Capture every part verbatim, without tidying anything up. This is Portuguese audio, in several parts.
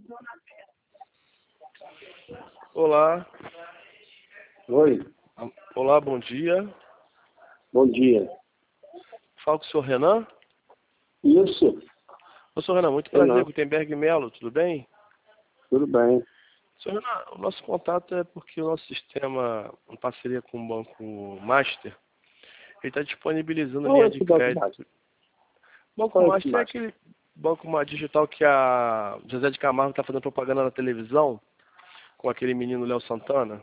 Olá. Oi. Olá, bom dia. Bom dia. Falo com o senhor Renan. Isso. Ô, senhor Renan, muito Renan. prazer, Gutenberg Melo, tudo bem? Tudo bem. Senhor Renan, o nosso contato é porque o nosso sistema, em parceria com o Banco Master, ele está disponibilizando Qual é linha de esse Banco crédito. Master? Banco Qual é esse Master é Master? aquele banco ma- digital que a José de Camargo está fazendo propaganda na televisão, com aquele menino Léo Santana.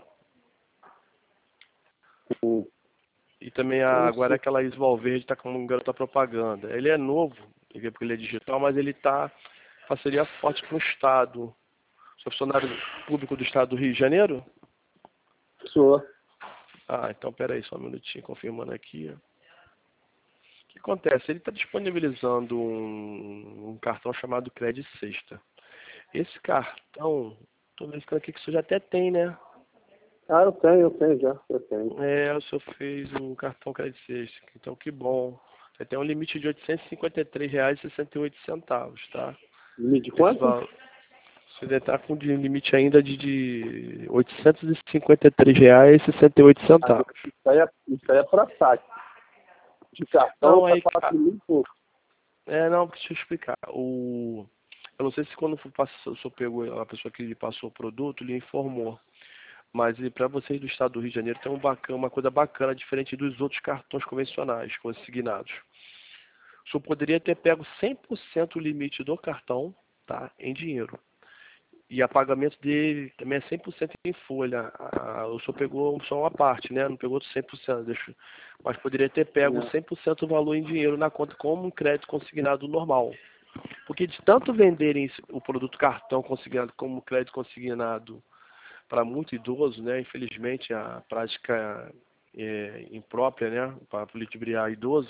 Hum, E também eu a, não agora sei. aquela Isval Verde está com um garota propaganda. Ele é novo, porque ele é digital, mas ele está parceria forte com o Estado. Sou funcionário público do Estado do Rio de Janeiro? Sou. Ah, então peraí, só um minutinho, confirmando aqui. O que acontece? Ele está disponibilizando um, um cartão chamado Credit Sexta. Esse cartão, estou verificando aqui que o senhor já até tem, né? Ah, eu tenho, eu tenho já. Eu tenho. É, o senhor fez o cartão Credit Sexta, então que bom. Você tem um limite de oitocentos e cinquenta e três reais e sessenta e oito centavos, tá? Limite de Esse quanto? valor, você deve estar com de limite ainda de, de oitocentos e cinquenta e três reais e sessenta e oito Ah, centavos. isso aí é, isso aí é para saque. De cartão Não, tá aí, quatro mil e pouco. é, não, deixa eu explicar. O, eu não sei se quando for passar- o senhor pegou a pessoa que lhe passou o produto, lhe informou. Mas para vocês do estado do Rio de Janeiro tem um bacana, uma coisa bacana, diferente dos outros cartões convencionais, consignados. O senhor poderia ter pego cem por cento o limite do cartão, tá, em dinheiro. E a pagamento dele também é cem por cento em folha. Ah, o senhor pegou só uma parte, né? Não pegou cem por cento, deixa, mas poderia ter pego É. cem por cento do valor em dinheiro na conta como um crédito consignado normal. Porque de tanto venderem o produto cartão consignado como crédito consignado para muito idoso, né? Infelizmente a prática é imprópria, né? Para ludibriar idoso.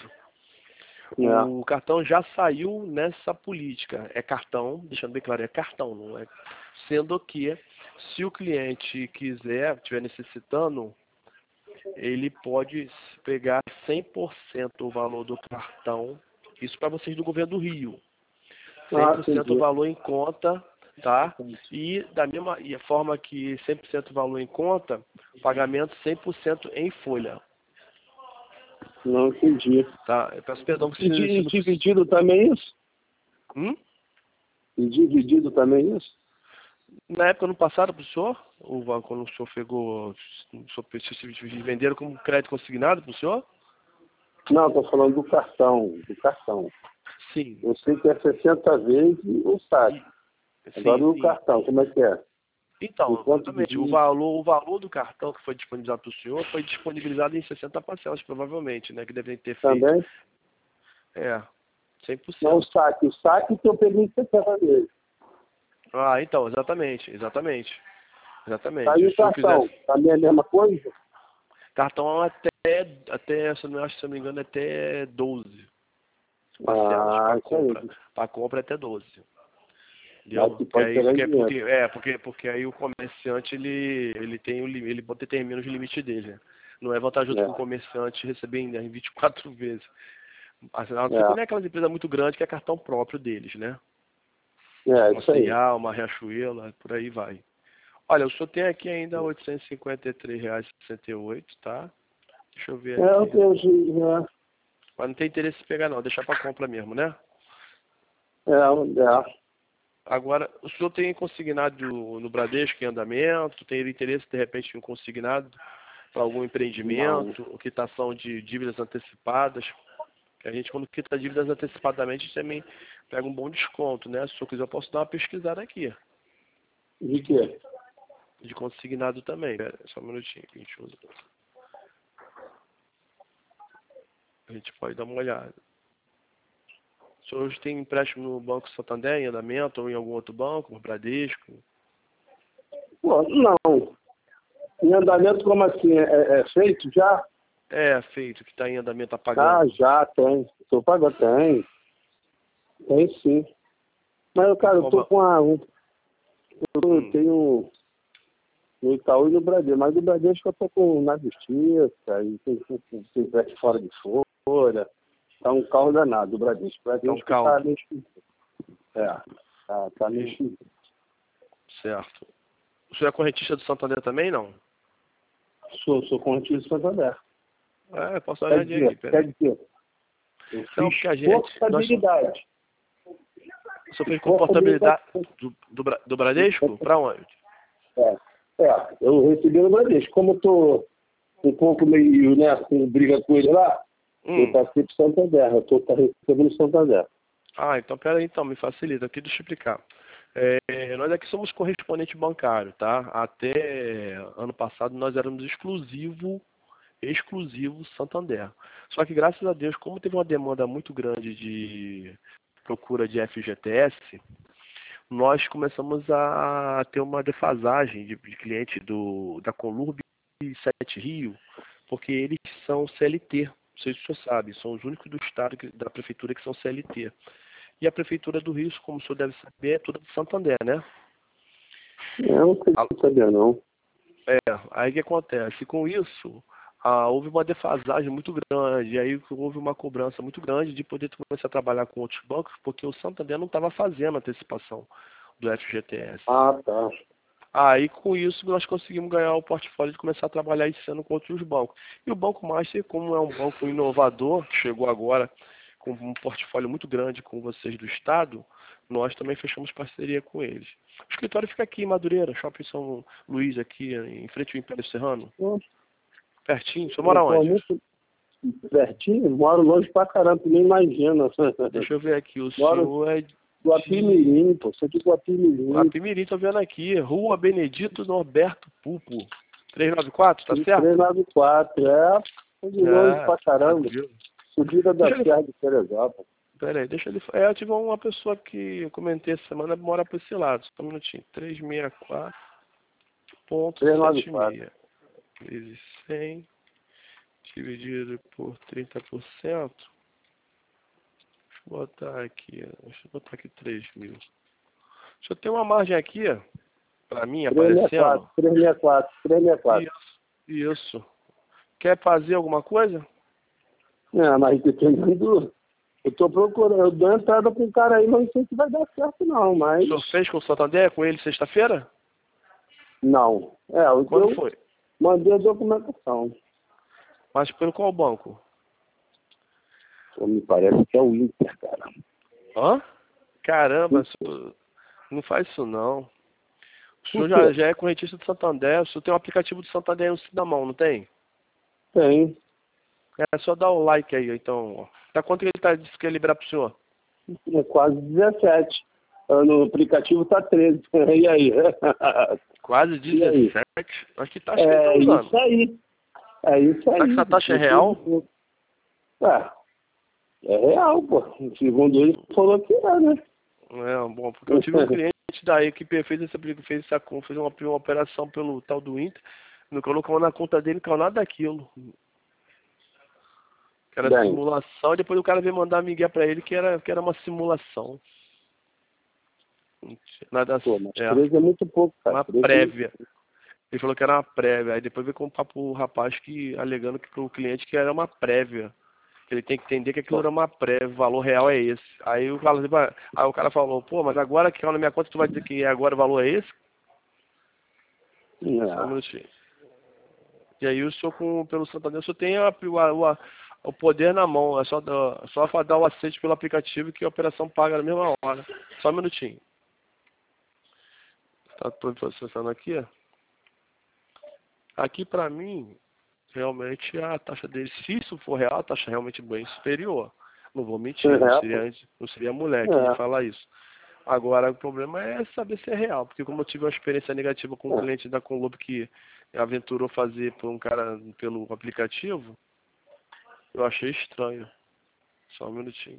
É. O cartão já saiu nessa política. É cartão, deixando bem claro, é cartão, não é? Sendo que, se o cliente quiser, estiver necessitando, ele pode pegar cem por cento o valor do cartão. Isso para vocês do governo do Rio. Ah, cem por cento o entendi. valor em conta, tá? Entendi. E da mesma e a forma que cem por cento o valor em conta, pagamento cem por cento em folha, Não entendi. tá? Eu peço perdão que E, se, di- se e não... dividido também isso? Hum? E dividido também isso? Na época, no passado, para o senhor, o, quando o senhor pegou, o senhor, se venderam como crédito consignado para o senhor? Não, estou falando do cartão. Do cartão. Sim. Eu sei que é sessenta vezes o saque. Agora Sim, o sim. cartão, como é que é? Então, Enquanto exatamente. O divide. valor, o valor do cartão que foi disponibilizado para o senhor foi disponibilizado em sessenta parcelas, provavelmente, né? Que devem ter feito. Também? É, cem por Não, o cento. saque. O saque que eu peguei em sessenta vezes. Ah, então, exatamente, exatamente. Exatamente. Aí Se o o senhor cartão, quisesse. também é a mesma coisa? Cartão até, até, se eu não acho, se eu não me engano, é até doze parcelas Ah, para isso aí. compra. Para compra é até doze. Mas Entendeu? que Que pode aí, pegar em porque, dinheiro. porque, é, porque, porque aí o comerciante, ele, ele tem o li- ele determina os limites dele, né? Não é vantajoso para o É, comerciante receber em, em vinte e quatro vezes. Assim, a não ser quando é é, aquelas empresas muito grandes que é cartão próprio deles, né? é, Uma isso aí. C e A, uma Riachuelo, por aí vai. Olha, o senhor tem aqui ainda oitocentos e cinquenta e três reais e sessenta e oito, tá? Deixa eu ver É, eu aqui. tenho, é, Mas não tem interesse em pegar não, deixar para compra mesmo, né? é, é. Agora, o senhor tem consignado no Bradesco em andamento? Tem interesse, de repente, em um consignado para algum Não. empreendimento, ou quitação de dívidas antecipadas? Que a gente, quando quita dívidas antecipadamente, a gente também pega um bom desconto, né? Se o senhor quiser, eu posso dar uma pesquisada aqui, De quê? de consignado também. Pera, só um minutinho que a gente usa. A gente pode dar uma olhada. O senhor hoje tem empréstimo no Banco Santander em andamento, ou em algum outro banco, no Bradesco? Pô, não. Em andamento, como assim? É, é é feito já? É, feito, que está em andamento, está Ah, pagando. já tem. Estou pagando, tem. Tem sim. Mas, cara, eu tô Qual com a. um- Eu Hum. tenho no Itaú e no Bradesco, mas no Bradesco eu tô com na justiça, e tem, tem, tem, tem empréstimo fora de folha. Tá um carro danado o Bradesco. O Tá um Bradesco tá caldo. meio esquisito. É, tá, tá meio E- esquisito. Certo. O senhor é correntista do Santander também, não? Sou, sou correntista do Santander. É, posso dar uma Quer olhadinha aqui, dizer, peraí. quer dizer, eu Não, fiz porque a gente... Nós somos, portabilidade. o senhor fez comportabilidade do, do, Bra- do Bradesco? Pra onde? É, é, eu recebi no Bradesco. Como eu tô um pouco meio, né, com briga com ele lá, Hum. eu passei pro Santander. Eu tô tá recebendo o Santander. Ah, então peraí, então, me facilita aqui, deixa eu explicar. É, nós aqui somos correspondente bancário, tá? Até ano passado nós éramos exclusivo, exclusivo Santander. Só que graças a Deus, como teve uma demanda muito grande de procura de F G T S, nós começamos a ter uma defasagem de, de cliente do, da Conlurb e Sete Rio, porque eles são C L T. Não sei se o senhor sabe, são os únicos do estado, que- da prefeitura que são C L T. E a Prefeitura do Rio, como o senhor deve saber, é toda de Santander, né? Eu não A- queria saber, não. É, aí o que acontece? Com isso, ah, houve uma defasagem muito grande, aí houve uma cobrança muito grande de poder começar a trabalhar com outros bancos, porque o Santander não estava fazendo antecipação do F G T S. Ah, tá. Aí, com isso, nós conseguimos ganhar o portfólio de começar a trabalhar esse ano com outros bancos. E o Banco Master, como é um banco inovador, que chegou agora com um portfólio muito grande com vocês do Estado, nós também fechamos parceria com eles. O escritório fica aqui em Madureira, Shopping São Luís, aqui em frente ao Império Serrano. Eu, Pertinho. O senhor eu mora tô onde? muito pertinho, moro longe pra caramba, tu nem imagina. Deixa eu ver aqui. O Moro senhor é do de Apimirim, pô. Sou de Guapimirim. Apimirim, tô vendo aqui. Rua Benedito Norberto Pupo. trezentos e noventa e quatro, tá certo? trezentos e noventa e quatro, é. Tô de longe É, pra caramba. tranquilo. Subida da Deixa ele Serra de Teresópolis. Pera aí, deixa ele. É, eu tive uma pessoa que eu comentei essa semana mora para esse lado. Só um minutinho. trezentos e sessenta e quatro ponto trezentos e noventa setenta e e quatro. seis vezes cem dividido por trinta por cento. Deixa eu botar aqui. Deixa eu botar aqui três mil. Deixa eu ter uma margem aqui, para mim, aparecendo. trezentos e sessenta e quatro, trezentos e sessenta e quatro. Isso, isso. Quer fazer alguma coisa? É, mas dependendo. Eu tô procurando, eu dou entrada com o cara aí, mas não sei se vai dar certo não, O mas. senhor fez com o Santander, com ele sexta-feira? Não. É, eu, Quando eu foi? mandei a documentação. Mas pelo qual banco? Pô, me parece que é o Inter, cara. Hã? Caramba, isso- não faz isso não. O senhor Por já, quê? já é correntista do Santander, o senhor tem um aplicativo do Santander no na mão, não tem? Tem. É só dar o like aí, então. Ó. Tá quanto que ele tá, disse que ia liberar pro senhor? É quase dezessete. Ah, no aplicativo tá treze. E aí? Quase E aí? dezessete. Acho que taxa que ele tá É usando. isso aí. É isso aí. Será que essa taxa é real? É, é real, pô. Segundo ele, falou que é, né? É, bom, porque eu tive um cliente da equipe fez essa, fez essa fez uma, uma operação pelo tal do Inter, não colocou na conta dele, não caiu nada daquilo. Que era Bem. simulação, e depois o cara veio mandar migué pra ele que era, que era uma simulação. Não tinha nada, Pô, mas é, treze é muito pouco, cara. uma treze é muito prévia. Ele falou que era uma prévia. Aí depois veio com um papo o rapaz que, alegando que pro cliente que era uma prévia. Que ele tem que entender que aquilo era uma prévia, o valor real é esse. Aí o cara, aí o cara falou, pô, mas agora que caiu na minha conta, tu vai dizer que agora o valor é esse? Só um É. minutinho. E aí o senhor, com, pelo Santander, o senhor tem a, o, a, o poder na mão. É só, dar, só dar o aceite pelo aplicativo que a operação paga na mesma hora. Só um minutinho. Tá processando aqui, ó. Aqui pra mim, realmente a taxa dele, se isso for real, a taxa é realmente bem superior. Não vou mentir, não É, seria, não seria moleque de é. falar isso. Agora, o problema é saber se é real, porque como eu tive uma experiência negativa com um É. cliente da Conlob que aventurou fazer por um cara pelo aplicativo, eu achei estranho. Só um minutinho.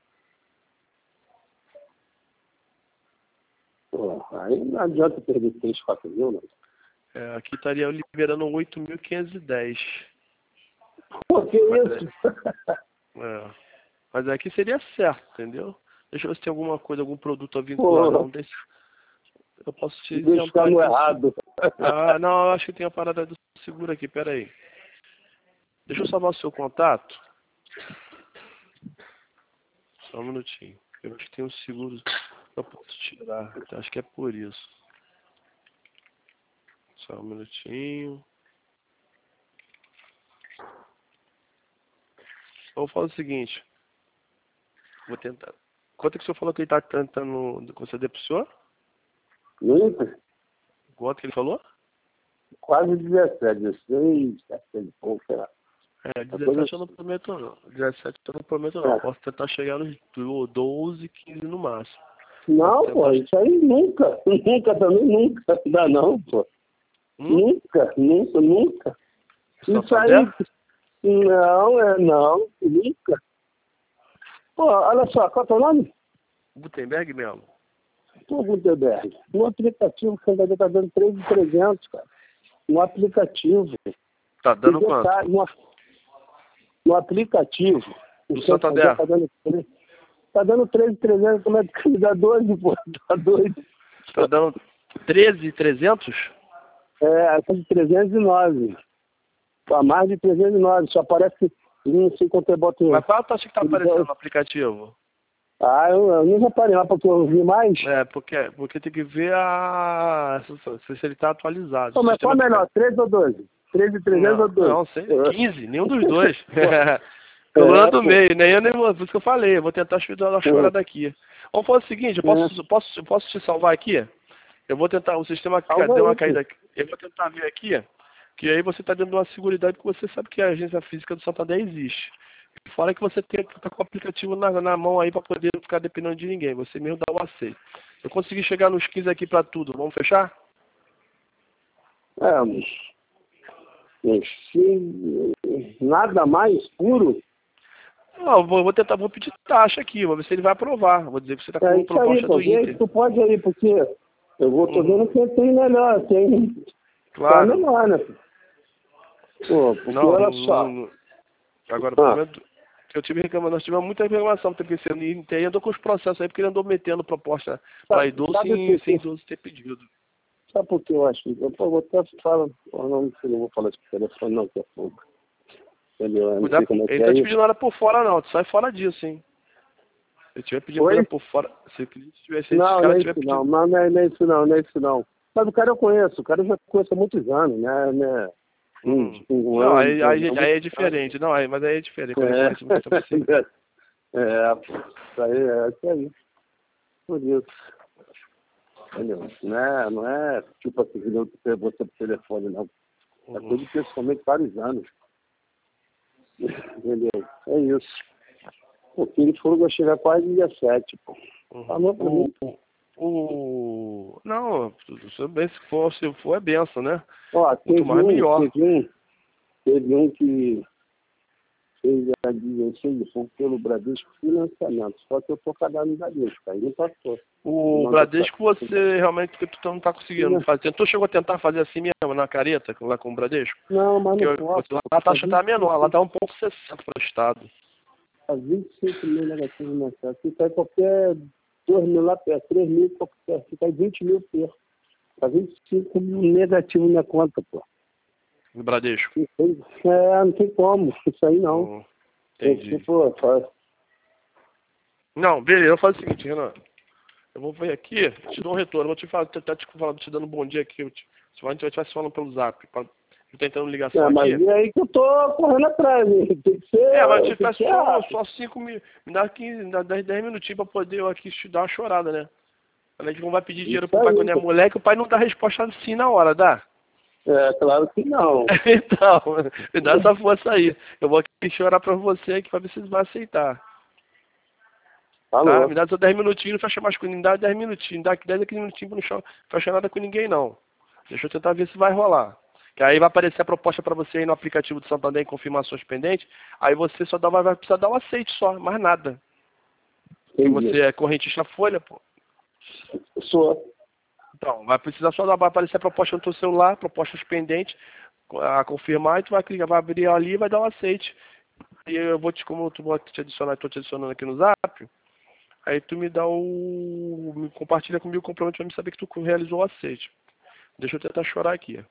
Pô, aí não adianta perder três, quatro mil, não. É, aqui estaria liberando oito mil quinhentos e dez. Pô, que Mas, isso? é, mas aqui seria certo, entendeu? Deixa eu ver se tem alguma coisa, algum produto a vincular. Pô, Não, desse, eu posso te deixa isentar no aqui. errado. Ah, não, eu acho que tem a parada do seguro aqui, pera aí. Deixa eu salvar o seu contato. Só um minutinho. Eu acho que tem um seguro que eu posso tirar. Eu acho que é por isso. Só um minutinho. Vamos falar o seguinte. Vou tentar. Quanto é que o senhor falou que ele está tentando conceder pro senhor? Nunca. Quanto que ele falou? Quase dezessete, dezesseis, dezessete e pouco, sei lá. É, dezessete eu não prometo não. dezessete eu não prometo não. É. Posso tentar chegar nos doze, quinze no máximo. Não, Posso pô, tentar... isso aí nunca. Nunca também, nunca. Dá não, pô. Hum? Nunca, nunca, nunca. Isso Santander? aí. Não, é não, nunca. Pô, olha só, qual é o teu nome? Gutenberg mesmo. Pô, Gutenberg. No aplicativo, o Santander está dando três mil e trezentos, cara. No aplicativo. Tá dando E quanto? detalhe, No, no aplicativo. Do O Santander? Está dando três. Tá dando três mil e trezentos, como é que me dá doze, pô? Tá doido. Tá dando treze mil e trezentos? É, tá de trezentos e nove. Tá mais de trezentos e nove. Só aparece um sem contributo. Mas qual a taxa que tá aparecendo no aplicativo? Ah, eu, eu nem reparei lá porque eu vi mais. É, porque, porque tem que ver a... se se ele tá atualizado. Pô, mas qual é melhor, treze ou doze? treze mil e trezentos ou doze? Não, sei, quinze, nenhum dos dois. É, Coluna do pô. meio, nem eu nem vou, por isso que eu falei, eu vou tentar dar uma chorada aqui. Vamos fazer o seguinte, eu posso, posso, eu posso te salvar aqui? Eu vou tentar, o sistema Salva deu uma aí, caída aqui. Eu vou tentar ver aqui, que aí você está dando uma seguridade, porque você sabe que a agência física do Santander existe. Fora que você tem que estar com o aplicativo na, na mão aí para poder não ficar dependendo de ninguém. Você mesmo dá o aceito. Eu consegui chegar nos quinze aqui para tudo. Vamos fechar? É, mas se nada mais puro. Não, eu vou, vou tentar, vou pedir taxa aqui, vou ver se ele vai aprovar. Vou dizer que você está com É uma isso aí, proposta pô. do Vê Inter. se tu pode aí, porque eu vou, tô Uhum. vendo que tem melhor, tem. Claro. Tá melhor, né? Pô, porque Não, olha não, só. não, agora, Ah, pelo menos, eu tive reclamação, nós tivemos muita reclamação, porque esse Inter andou com os processos aí, porque ele andou metendo proposta para sabe, idoso sabe o sem, que? sem que- idoso ter pedido. Sabe por que eu acho? Eu pô, vou até falar. Eu não, eu não vou falar isso por telefone, não, que é fogo. Entendeu? Eu não sei Cuidado, como é que ele é tá te isso. pedindo nada por fora não, tu sai fora disso, hein. Se ele estiver pedindo Oi? coisa por fora, se, o cliente tiver- se esse Não, não cara é estiver isso pedindo... não. Não, não é, não é isso não, não é isso não. Mas o cara eu conheço, o cara eu já conheço há muitos anos, né? né? Um, Uhum. um Não, ano, aí, dois aí, anos. aí é diferente, não, aí, mas aí é diferente, quando ele É, conhece muito tempo assim. é, pô, isso aí, é isso aí. Por isso. Entendeu? Não é, não é tipo assim, que eu ter você por telefone, não. É Uhum. tudo pessoalmente vários anos. Entendeu? É isso. O filho foram vai chegar quase dezessete, pô. Falou pra mim. O, o, o... Não, se bem se for, se for é benção, né? Ó, Muito teve mais um, melhor. teve um, teve um que fez a dezesseis pelo Bradesco financiamento. Só que eu tô cadastro no Bradesco, aí não passou. O Não, Bradesco você realmente que tu não tá conseguindo não, fazer. Tentou, chegou a tentar fazer assim mesmo na careta, lá com o Bradesco? não, mas Porque não eu- posso. lá a Tá taxa tá menor, lá tá um ponto sessenta para o Estado. Tá vinte e cinco mil negativos mensais. Se cai qualquer dois mil lá perto, três mil qualquer, se cai vinte mil perto. Tá vinte e cinco mil negativo na conta, pô. No Bradesco. Não tem, é, não tem como, isso aí não. Hum, entendi. É, pô, faz. Não, beleza, eu faço o seguinte, Renan. Eu vou ver aqui, te dou um retorno. Eu vou te falar, tentar te falando, te dando um bom dia aqui. Eu te, se a gente vai se falando pelo zap. Pra, eu tentando ligação É, mas aqui. e aí que eu tô correndo atrás, hein? Tem que ser. É, mas eu te Tem peço que ser só, rápido. só cinco mil. Me dá quinze, me dá dez, dez minutinhos pra poder eu aqui te dar uma chorada, né? Quando a gente não vai pedir dinheiro Isso pro pai aí, quando é pô. moleque, o pai não dá resposta assim na hora, dá? É, claro que não. Então, me dá essa força aí. Eu vou aqui chorar pra você aqui pra ver se você vai aceitar. Tá? Falou. Me dá só dez minutinhos, não fecha mais com ninguém, dá dez minutinhos. Dá dez aquele minutinho pra não cho- fechar nada com ninguém, não. Deixa eu tentar ver se vai rolar. Que aí vai aparecer a proposta pra você aí no aplicativo do Santander em confirmações pendentes. Aí você só dá, vai, vai precisar dar um aceite só, mais nada. Porque Entendi. você é correntista Folha, pô. Sou. Então, vai precisar só dar, vai aparecer a proposta no teu celular, propostas pendentes, a confirmar, e tu vai clicar, vai abrir ali e vai dar um aceite. E eu vou te, como tu vou te adicionar, estou te adicionando aqui no Zap, aí tu me dá o. Me compartilha comigo o comprovante pra me saber que tu realizou o aceite. Deixa eu tentar chorar aqui.